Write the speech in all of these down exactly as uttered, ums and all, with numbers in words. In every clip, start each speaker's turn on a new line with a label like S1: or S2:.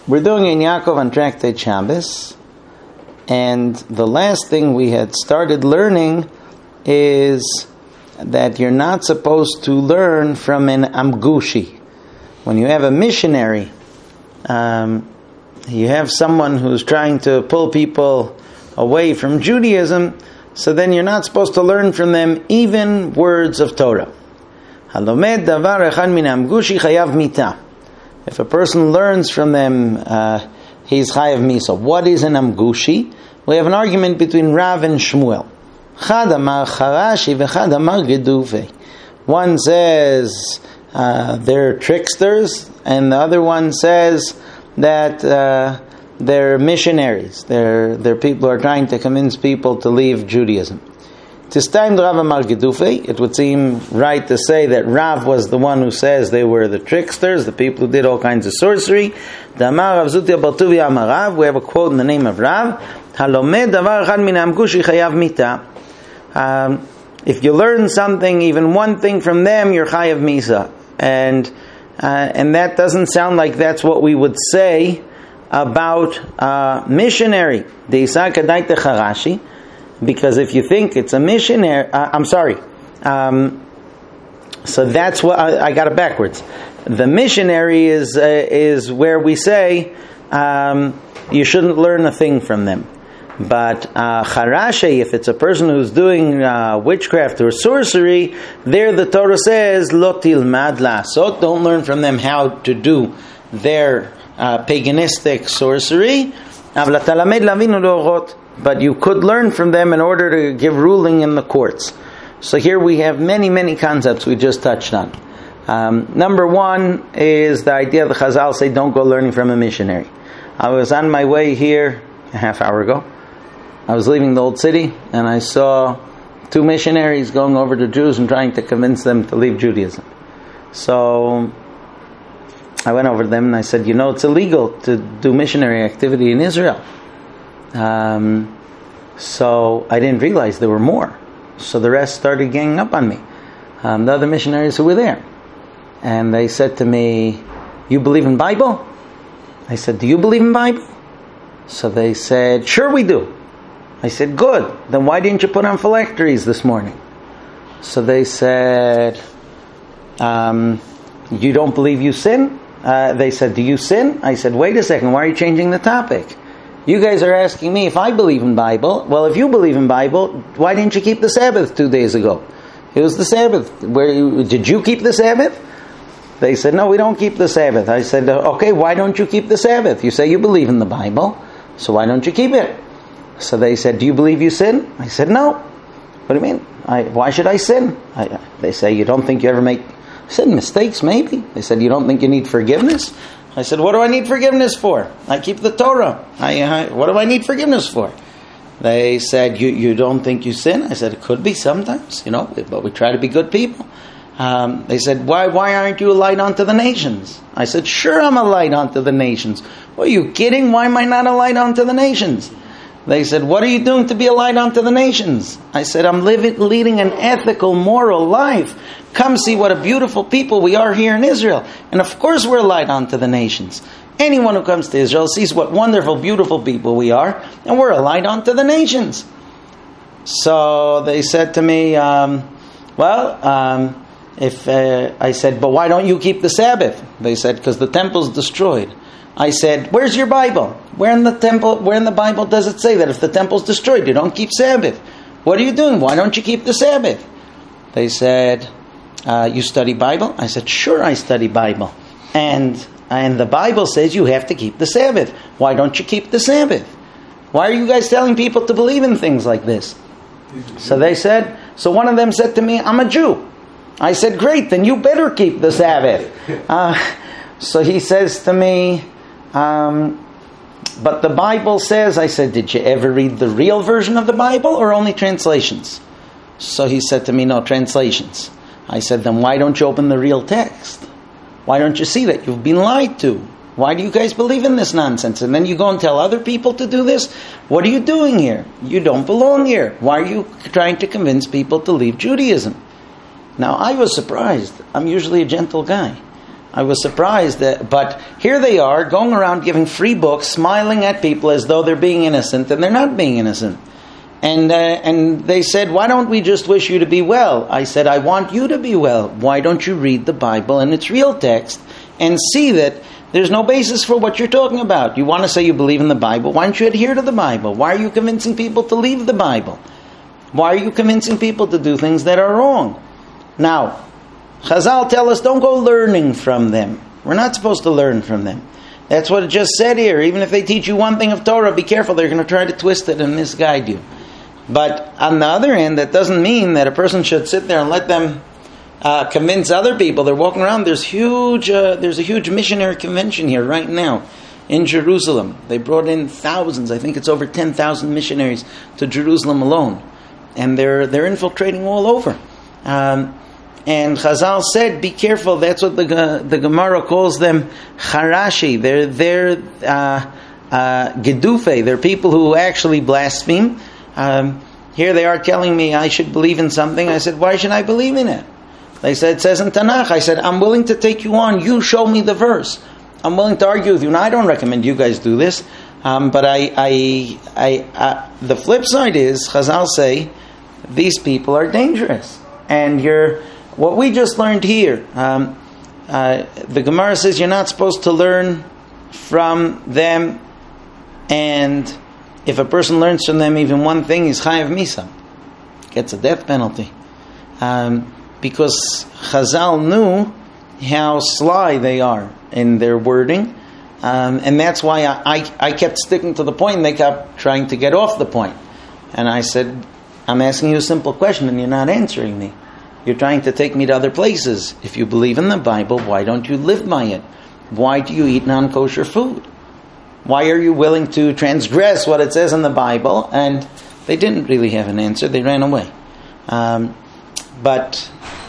S1: We're doing in Yaakov on Tractate Shabbos, and the last thing we had started learning is that you're not supposed to learn from an amgushi. When you have a missionary, um, you have someone who's trying to pull people away from Judaism, so then you're not supposed to learn from them even words of Torah. Halomed davar echad min amgushi chayav mita. If a person learns from them, uh, he's chayav misa. What is an amgushi? We have an argument between Rav and Shmuel. Chad amar charashi v'chad amar geduve. One says uh, they're tricksters, and the other one says that uh, they're missionaries. They're they're people who are trying to convince people to leave Judaism. Tistain Rav amar gedufe. It would seem right to say that Rav was the one who says they were the tricksters, the people who did all kinds of sorcery. Damar Rav Zutia Baltuvi amar Rav. We have a quote in the name of Rav. Halomed davar echad min amgushi chayav mita. Um, if you learn something, even one thing from them, you're chayav misa, and uh, and that doesn't sound like that's what we would say about uh, missionary. Deisa kadaita charashi, because if you think it's a missionary, uh, I'm sorry. Um, so that's what I, I got it backwards. The missionary is uh, is where we say um, you shouldn't learn a thing from them. But uh, Charashe, if it's a person who's doing uh, witchcraft or sorcery, there the Torah says, Lo tilmad la'asot, don't learn from them how to do their uh, paganistic sorcery. But you could learn from them in order to give ruling in the courts. So here we have many, many concepts we just touched on. Um, number one is the idea the Chazal say, don't go learning from a missionary. I was on my way here a half hour ago. I was leaving the old city, and I saw two missionaries going over to Jews and trying to convince them to leave Judaism. So I went over to them and I said, you know, it's illegal to do missionary activity in Israel. Um, so I didn't realize there were more. So the rest started ganging up on me. Um, the other missionaries who were there. And they said to me, you believe in Bible? I said, do you believe in Bible? So they said, sure we do. I said, good. Then why didn't you put on phylacteries this morning? So they said, um, you don't believe you sin? Uh, they said, do you sin? I said, wait a second, why are you changing the topic? You guys are asking me if I believe in Bible. Well, if you believe in Bible, why didn't you keep the Sabbath two days ago? It was the Sabbath. Where you, did you keep the Sabbath? They said, no, we don't keep the Sabbath. I said, okay, why don't you keep the Sabbath? You say you believe in the Bible, so why don't you keep it? So they said, do you believe you sin? I said, no. What do you mean? I, why should I sin? I, they say, you don't think you ever make sin mistakes, maybe? They said, you don't think you need forgiveness? I said, what do I need forgiveness for? I keep the Torah. I, I, what do I need forgiveness for? They said, you, you don't think you sin? I said, it could be sometimes, you know, but we try to be good people. Um, they said, why why aren't you a light unto the nations? I said, sure, I'm a light unto the nations. Are you kidding? Why am I not a light unto the nations? They said, what are you doing to be a light unto the nations? I said, I'm living, leading an ethical, moral life. Come see what a beautiful people we are here in Israel. And of course we're a light unto the nations. Anyone who comes to Israel sees what wonderful, beautiful people we are, and we're a light unto the nations. So they said to me, um, well, um, if uh, I said, but why don't you keep the Sabbath? They said, because the temple's destroyed. I said, where's your Bible? Where in the temple, where in the Bible does it say that if the temple's destroyed, you don't keep Sabbath? What are you doing? Why don't you keep the Sabbath? They said, uh, you study Bible? I said, sure, I study Bible. And and the Bible says you have to keep the Sabbath. Why don't you keep the Sabbath? Why are you guys telling people to believe in things like this? So they said, so one of them said to me, I'm a Jew. I said, great, then you better keep the Sabbath. Uh, so he says to me, Um, but the Bible says, I said, did you ever read the real version of the Bible or only translations? So he said to me, no, translations. I said, then why don't you open the real text? Why don't you see that you've been lied to? Why do you guys believe in this nonsense? And then you go and tell other people to do this? What are you doing here? You don't belong here. Why are you trying to convince people to leave Judaism? Now, I was surprised. I'm usually a gentle guy. I was surprised that, but here they are going around giving free books, smiling at people as though they're being innocent, and they're not being innocent. And uh, and they said, why don't we just wish you to be well? I said, I want you to be well. Why don't you read the Bible in its real text and see that there's no basis for what you're talking about? You want to say you believe in the Bible? Why don't you adhere to the Bible? Why are you convincing people to leave the Bible? Why are you convincing people to do things that are wrong? Now, Chazal tell us, don't go learning from them. We're not supposed to learn from them. That's what it just said here. Even if they teach you one thing of Torah, be careful. They're going to try to twist it and misguide you. But on the other hand, that doesn't mean that a person should sit there and let them uh, convince other people. They're walking around. There's huge. Uh, there's a huge missionary convention here right now in Jerusalem. They brought in thousands. I think it's over ten thousand missionaries to Jerusalem alone, and they're they're infiltrating all over. Um, And Chazal said, be careful. That's what the the Gemara calls them, Harashi. They're, they're uh, uh, Gedufe. They're people who actually blaspheme. Um, here they are telling me I should believe in something. I said, why should I believe in it? They said, it says in Tanakh. I said, I'm willing to take you on. You show me the verse. I'm willing to argue with you. Now, I don't recommend you guys do this. Um, but I, I, I, uh, the flip side is, Chazal say, these people are dangerous. And you're... What we just learned here, um, uh, the Gemara says you're not supposed to learn from them, and if a person learns from them even one thing, he's chayav misa, gets a death penalty, um, because Chazal knew how sly they are in their wording, um, and that's why I, I, I kept sticking to the point, and they kept trying to get off the point. And I said, I'm asking you a simple question, and you're not answering me. You're trying to take me to other places. If you believe in the Bible, why don't you live by it? Why do you eat non-kosher food? Why are you willing to transgress what it says in the Bible? And they didn't really have an answer. They ran away. Um, but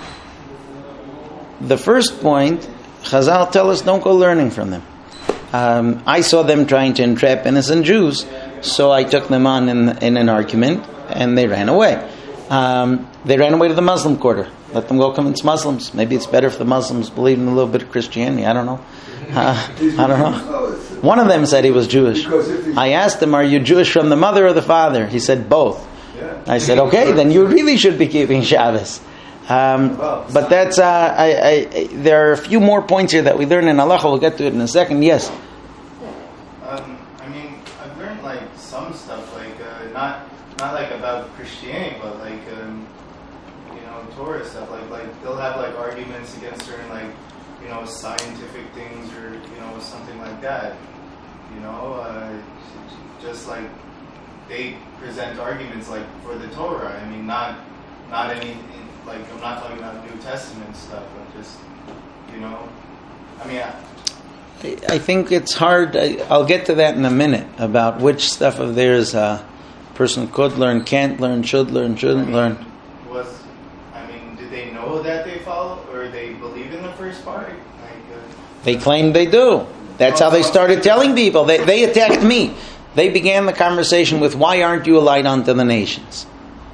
S1: the first point, Chazal tell us, don't go learning from them. Um, I saw them trying to entrap innocent Jews, so I took them on in, in an argument, and they ran away. Um, they ran away to the Muslim quarter. Let them go convince Muslims. Maybe it's better if the Muslims believe in a little bit of Christianity. I don't know. Uh, I don't know. One of them said he was Jewish. I asked him, are you Jewish from the mother or the father? He said, both. I said, okay, then you really should be keeping Shabbos. Um, but that's, uh, I, I, there are a few more points here that we learn in Halacha. We'll get to it in a second. Yes?
S2: Um, I mean, I've learned like some stuff, like uh, not not like about Christianity, but like um, you know, Torah stuff. Like like they'll have like arguments against certain like you know scientific things or you know something like that. You know, uh, just like they present arguments like for the Torah. I mean, not not any like I'm not talking about New Testament stuff, but just you know, I mean. I,
S1: I think it's hard. I'll get to that in a minute about which stuff of theirs a person could learn, can't learn, should learn, shouldn't
S2: I mean,
S1: learn.
S2: Was I mean, did they know that they follow or they believe in the first part? Like, uh,
S1: they claim they do. That's how they started telling people. They they attacked me. They began the conversation with, "Why aren't you a light unto the nations?"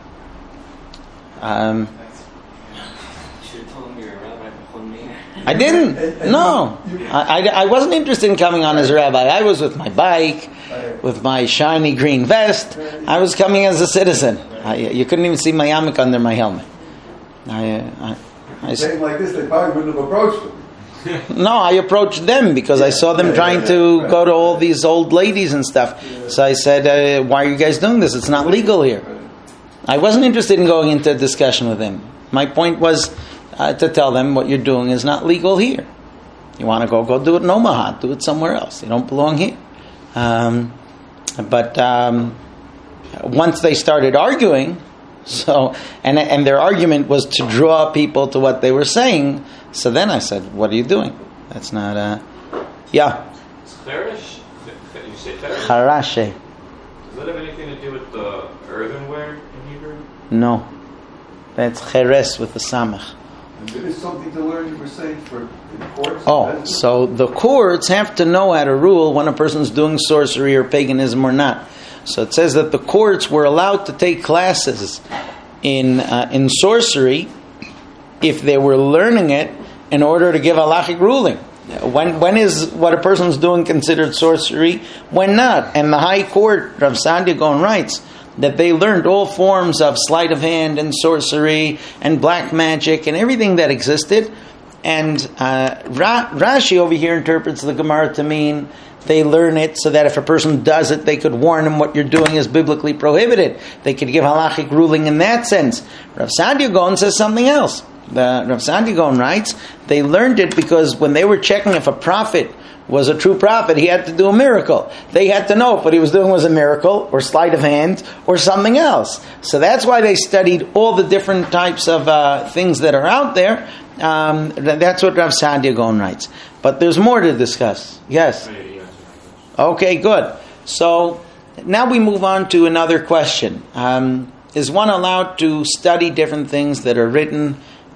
S1: Um. I didn't. No. I, I, I wasn't interested in coming on as a rabbi. I was with my bike, with my shiny green vest. I was coming as a citizen. I, you couldn't even see my yarmulke under my helmet. I, I, I,
S3: Saying like this, they probably wouldn't have approached them.
S1: No, I approached them because I saw them trying to go to all these old ladies and stuff. So I said, uh, why are you guys doing this? It's not legal here. I wasn't interested in going into a discussion with them. My point was... Uh, to tell them what you're doing is not legal here. You want to go, go do it in Omaha. Do it somewhere else. You don't belong here. Um, but um, once they started arguing, so and and their argument was to draw people to what they were saying. So then I said, "What are you doing? That's not a uh, yeah."
S4: It's cherish. You say cherish.
S1: Harashe.
S4: Does that have anything to do with the earthenware in Hebrew?
S1: No, that's cheres with the samach.
S3: There is something to learn, you were saying, for the courts?
S1: Oh, so the courts have to know how to rule when a person's doing sorcery or paganism or not. So it says that the courts were allowed to take classes in uh, in sorcery if they were learning it in order to give halachic ruling. When when is what a person's doing considered sorcery? When not? And the High Court, Rav Saadia Gaon writes that they learned all forms of sleight of hand and sorcery and black magic and everything that existed. And uh, Ra- Rashi over here interprets the Gemara to mean they learn it so that if a person does it, they could warn him what you're doing is biblically prohibited. They could give halachic ruling in that sense. Rav Saadia Gaon says something else. The Rav Saadia Gaon writes, they learned it because when they were checking if a prophet was a true prophet, he had to do a miracle. They had to know if what he was doing was a miracle or sleight of hand or something else. So that's why they studied all the different types of uh, things that are out there. Um, that's what Rav Saadia Gaon writes. But there's more to discuss. Yes? Okay, good. So now we move on to another question. Um, is one allowed to study different things that are written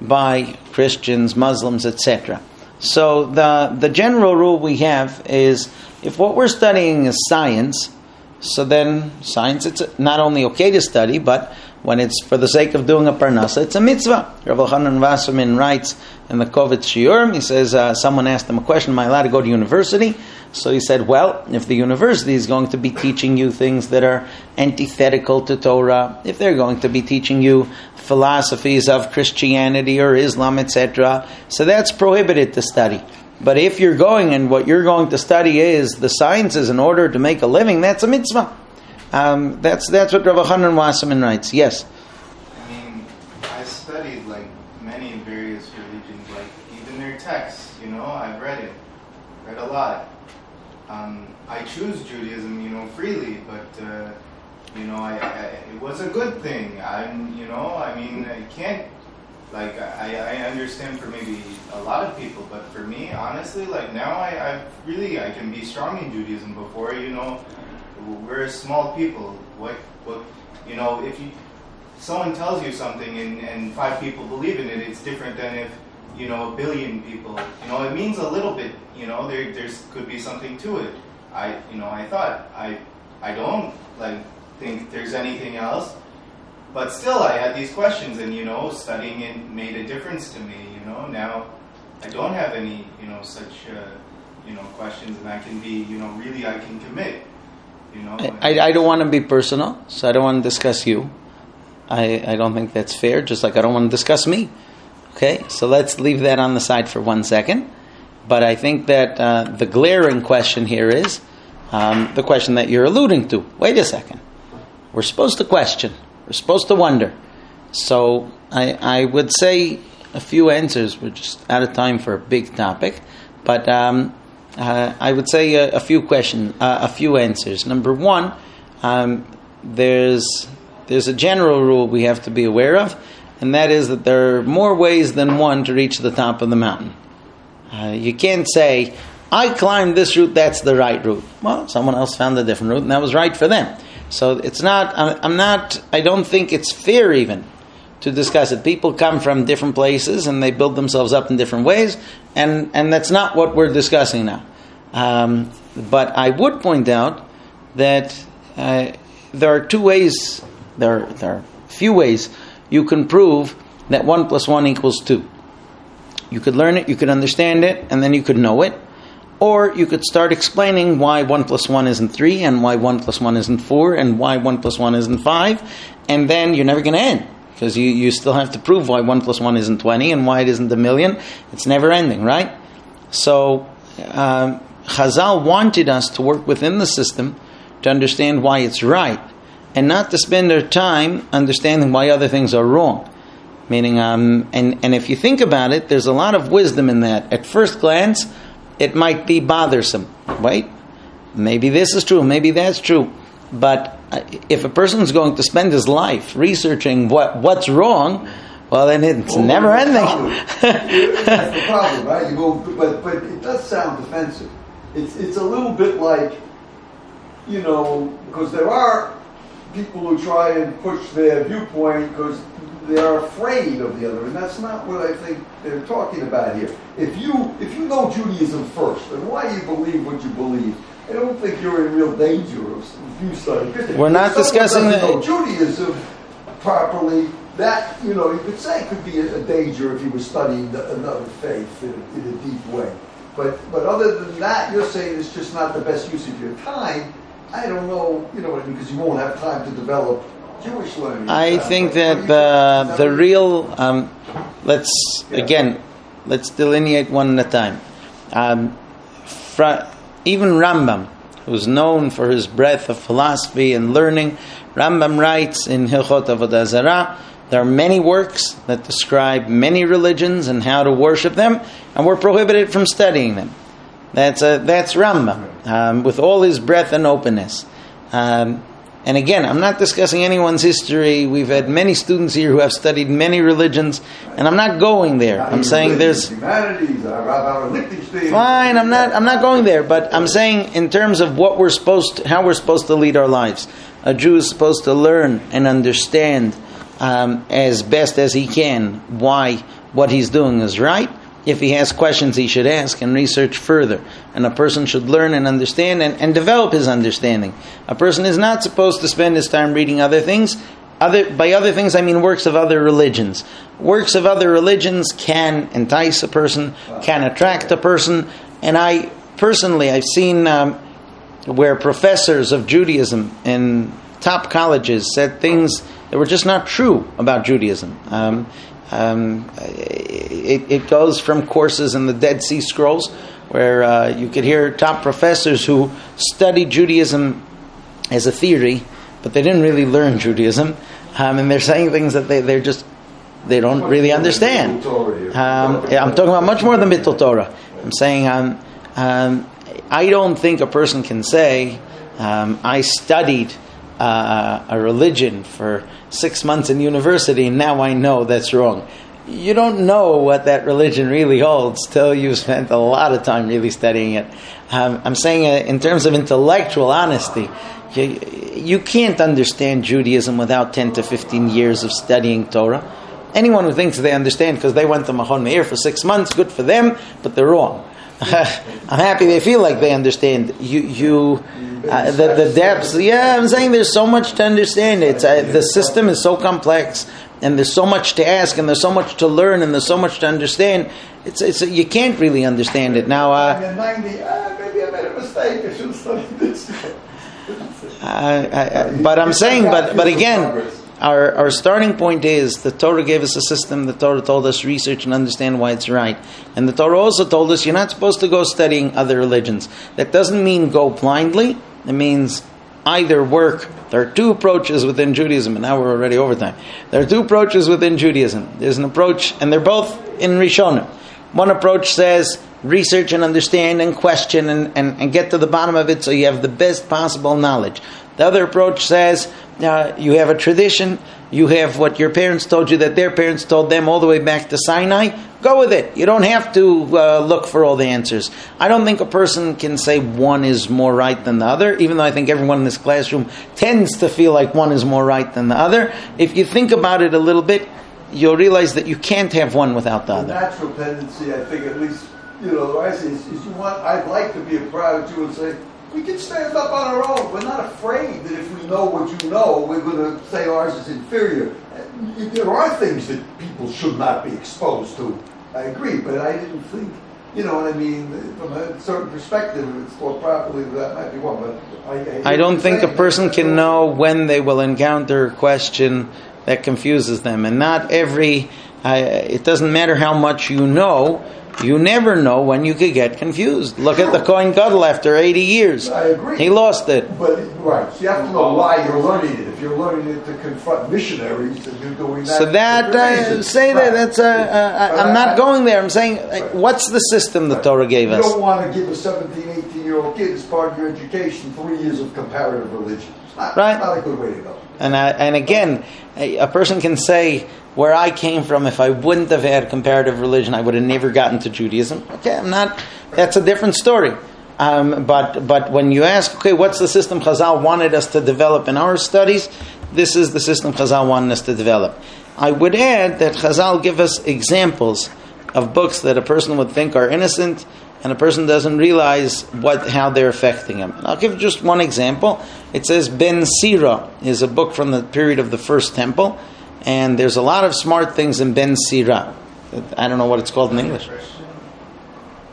S1: by Christians, Muslims, et cetera? So the the general rule we have is if what we're studying is science, so then science it's not only okay to study, but when it's for the sake of doing a parnasa, it's a mitzvah. Rav Elchanan Wasserman writes in the Kovetz Shiurim, he says, uh, someone asked him a question, am I allowed to go to university? So he said, well, if the university is going to be teaching you things that are antithetical to Torah, if they're going to be teaching you philosophies of Christianity or Islam, et cetera, so that's prohibited to study. But if you're going and what you're going to study is the sciences in order to make a living, that's a mitzvah. Um, that's that's what Rav Elchanan Wasserman writes. Yes.
S2: I mean, I studied like many various religions, like even their texts. You know, I've read it, read a lot. Um, I choose Judaism, you know, freely, but uh, you know, I, I it was a good thing. I'm, you know, I mean, I can't. Like, I, I understand for maybe a lot of people, but for me, honestly, like now I, I really, I can be strong in Judaism. Before, you know, we're small people. What, what, you know, if you, someone tells you something and, and five people believe in it, it's different than if, you know, a billion people, you know, it means a little bit, you know, there there's could be something to it. I, you know, I thought, I, I don't, like, think there's anything else. But still, I had these questions, and, you know, studying it made a difference to me, you know. Now, I don't have any, you know, such, uh, you know, questions, and I can be, you know, really, I can commit, you know.
S1: I, I don't want to be personal, so I don't want to discuss you. I, I don't think that's fair, just like I don't want to discuss me. Okay, so let's leave that on the side for one second. But I think that uh, the glaring question here is um, the question that you're alluding to. Wait a second. We're supposed to question. We're supposed to wonder. So I, I would say a few answers. We're just out of time for a big topic, but um, uh, I would say a, a few questions, uh, a few answers. Number one, um, there's there's a general rule we have to be aware of, and that is that there are more ways than one to reach the top of the mountain. Uh, you can't say, I climbed this route, that's the right route. Well, someone else found a different route, and that was right for them. So it's not, I'm not, I don't think it's fair even to discuss it. People come from different places and they build themselves up in different ways, and, and that's not what we're discussing now. Um, but I would point out that uh, there are two ways, there are, there are a few ways you can prove that one plus one equals two. You could learn it, you could understand it, and then you could know it. Or you could start explaining why one plus one isn't three, and why one plus one isn't four, and why one plus one isn't five, and then you're never going to end, because you, you still have to prove why one plus one isn't twenty, and why it isn't a million. It's never ending, right? So, um, Chazal wanted us to work within the system to understand why it's right, and not to spend our time understanding why other things are wrong. Meaning, um, and, and if you think about it, there's a lot of wisdom in that. At first glance, it might be bothersome. Wait, maybe this is true, maybe that's true. But if a person's going to spend his life researching what, what's wrong, well, then it's well, never ending.
S3: That's the problem, right? You go, but but it does sound defensive. It's it's a little bit like, you know, because there are people who try and push their viewpoint because they're afraid of the other, and that's not what I think they're talking about here. If you if you know Judaism first, and why you believe what you believe, I don't think you're in real danger of you studying.
S1: We're not discussing
S3: the know Judaism properly. That, you know, you could say could be a, a danger if you were studying the, another faith in, in a deep way. But but other than that, you're saying it's just not the best use of your time. I don't know, you know what I mean, because you won't have time to develop Jewish learning.
S1: I
S3: Uh,
S1: think
S3: but
S1: that
S3: what do you
S1: the
S3: think?
S1: the
S3: Is that
S1: real um, let's
S3: Yeah.
S1: again let's delineate one at a time. Um, fra- even Rambam, who's known for his breadth of philosophy and learning, Rambam writes in Hilchot Avodah Zarah, there are many works that describe many religions and how to worship them, and we're prohibited from studying them. That's a, that's Rambam, um, with all his breadth and openness. Um, and again, I'm not discussing anyone's history. We've had many students here who have studied many religions, and I'm not going there. I'm saying there's
S3: humanities, uh, Rabbi Lichtenstein.
S1: fine. I'm not. I'm not going there. But I'm saying in terms of what we're supposed, to, how we're supposed to lead our lives. A Jew is supposed to learn and understand um, as best as he can why what he's doing is right. If he has questions, he should ask and research further. And a person should learn and understand and, and develop his understanding. A person is not supposed to spend his time reading other things. Other by other things, I mean works of other religions. Works of other religions can entice a person, can attract a person. And I personally, I've seen um, where professors of Judaism in top colleges said things that were just not true about Judaism. Um, Um, it, it goes from courses in the Dead Sea Scrolls, where uh, you could hear top professors who studied Judaism as a theory, but they didn't really learn Judaism, um, and they're saying things that they they're just they don't really understand. Um, I'm talking about much more than Bittul Torah. I'm saying um, um, I don't think a person can say um, I studied uh, a religion for six months in university, and now I know that's wrong. You don't know what that religion really holds till you've spent a lot of time really studying it. Um, I'm saying uh, in terms of intellectual honesty, you, you can't understand Judaism without ten to fifteen years of studying Torah. Anyone who thinks they understand because they went to Machon Meir for six months, good for them, but they're wrong. I'm happy they feel like they understand. You, you, uh, the, the depths. Yeah, I'm saying there's so much to understand. It's uh, the system is so complex, and there's so much to ask, and there's so much to learn, and there's so much to understand. It's, it's you can't really understand it now. Uh,
S3: I'm in ninety. Ah, maybe I made a mistake. I should have studied this.
S1: I, I, but I'm saying, but but again. Our our starting point is the Torah gave us a system. The Torah told us research and understand why it's right. And the Torah also told us you're not supposed to go studying other religions. That doesn't mean go blindly. It means either work. There are two approaches within Judaism, and now we're already over time. There are two approaches within Judaism. There's an approach, and they're both in Rishonim. One approach says research and understand and question and, and, and get to the bottom of it so you have the best possible knowledge. The other approach says uh, you have a tradition, you have what your parents told you that their parents told them all the way back to Sinai. Go with it. You don't have to uh, look for all the answers. I don't think a person can say one is more right than the other, even though I think everyone in this classroom tends to feel like one is more right than the other. If you think about it a little bit, you'll realize that you can't have one without the
S3: The
S1: other.
S3: natural tendency, I think, at least, you know, the I say is, is you want. I'd like to be a proud Jew and say we can stand up on our own. We're not afraid that if we know what you know, we're going to say ours is inferior. There are things that people should not be exposed to. I agree, but I didn't think, you know what I mean, from a certain perspective, if it's taught properly, that might be one. But I, I,
S1: I don't think a person can know when they will encounter a question that confuses them. And not every, uh, it doesn't matter how much you know, you never know when you could get confused. Look at the Kohen Gadol after eighty years.
S3: I agree.
S1: He lost it.
S3: But, right, so you have to know why you're learning it. If you're learning it to confront missionaries, and you're doing that.
S1: So that,
S3: for
S1: I
S3: reasons.
S1: say that,
S3: Right.
S1: that's, uh, uh, I'm not going there. I'm saying, uh, what's the system the Torah gave
S3: You
S1: us?
S3: don't want to give a seventeen, eighteen-year-old kid as part of your education three years of comparative religion. It's not,
S1: Right.
S3: not a good way to go.
S1: And I, and again, a, a person can say, where I came from, if I wouldn't have had comparative religion, I would have never gotten to Judaism. Okay, I'm not, that's a different story. Um, but but when you ask, okay, what's the system Chazal wanted us to develop in our studies? This is the system Chazal wanted us to develop. I would add that Chazal give us examples of books that a person would think are innocent, and a person doesn't realize what how they're affecting him. And I'll give just one example. It says Ben Sira is a book from the period of the First Temple, and there's a lot of smart things in Ben Sira. I don't know what it's called in English.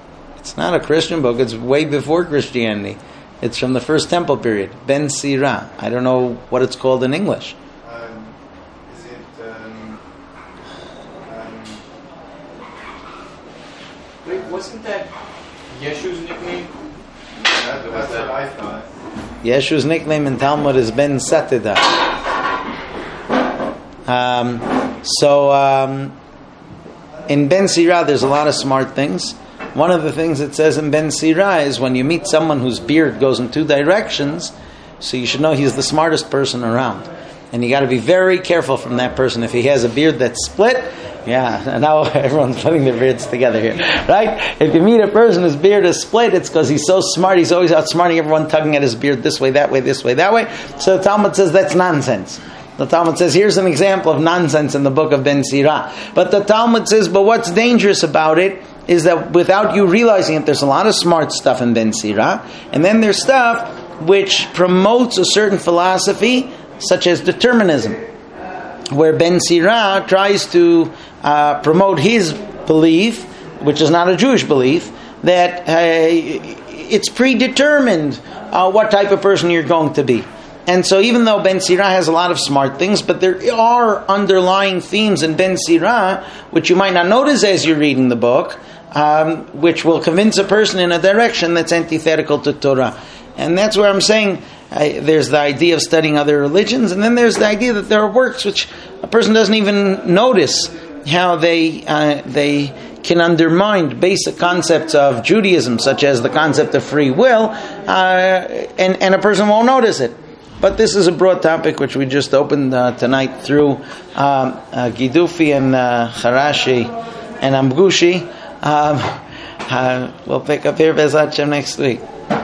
S1: It's not a Christian book. It's way before Christianity. It's from the first temple period. Ben Sira. I don't know what it's called in English.
S2: Um, is it? Um, um,
S4: Wait, wasn't that Yeshua's nickname?
S2: that, that's what I thought.
S1: Yeshua's nickname in Talmud is Ben Satida. Um, so um, in Ben Sira, there's a lot of smart things. One of the things it says in Ben Sira is when you meet someone whose beard goes in two directions, so you should know he's the smartest person around. And you got to be very careful from that person. If he has a beard that's split, yeah, now everyone's putting their beards together here, right? If you meet a person whose beard is split, it's because he's so smart, he's always outsmarting everyone, tugging at his beard this way, that way, this way, that way. So the Talmud says that's nonsense. The Talmud says, here's an example of nonsense in the book of Ben Sira. But the Talmud says, but what's dangerous about it is that without you realizing it, there's a lot of smart stuff in Ben Sira, and then there's stuff which promotes a certain philosophy, such as determinism, where Ben Sira tries to uh, promote his belief, which is not a Jewish belief, that uh, it's predetermined uh, what type of person you're going to be. And so even though Ben Sira has a lot of smart things, but there are underlying themes in Ben Sira which you might not notice as you're reading the book, um, which will convince a person in a direction that's antithetical to Torah. And that's where I'm saying uh, there's the idea of studying other religions, and then there's the idea that there are works which a person doesn't even notice how they uh, they can undermine basic concepts of Judaism, such as the concept of free will, uh, and, and a person won't notice it. But this is a broad topic which we just opened uh, tonight through um, uh, Gidufi and uh, Harashi and Amgushi. Um, uh, we'll pick up here Bez Hashem next week.